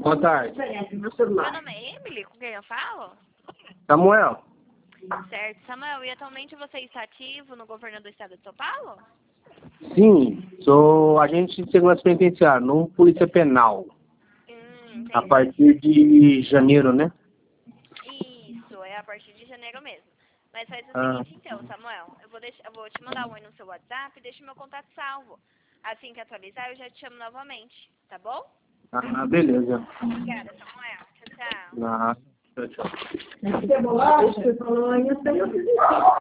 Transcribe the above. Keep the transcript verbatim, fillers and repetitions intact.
Boa tarde. Meu nome é Emily, com quem eu falo? Samuel. Certo. Samuel, e atualmente você está ativo no governo do estado de São Paulo? Sim, sou agente de segurança penitenciária, não polícia penal. Hum, A entendi. partir de janeiro, né? Isso, é a partir de janeiro mesmo. Mas faz o Ah, seguinte então, Samuel, eu vou, deixar, eu vou te mandar um oi no seu WhatsApp e deixa meu contato salvo. Assim que atualizar, eu já te chamo novamente, tá bom? ah beleza. Obrigada, Samuel. Tchau, tchau. Ah, tchau, tchau. Você falou, você falou, eu sei, eu fiz isso.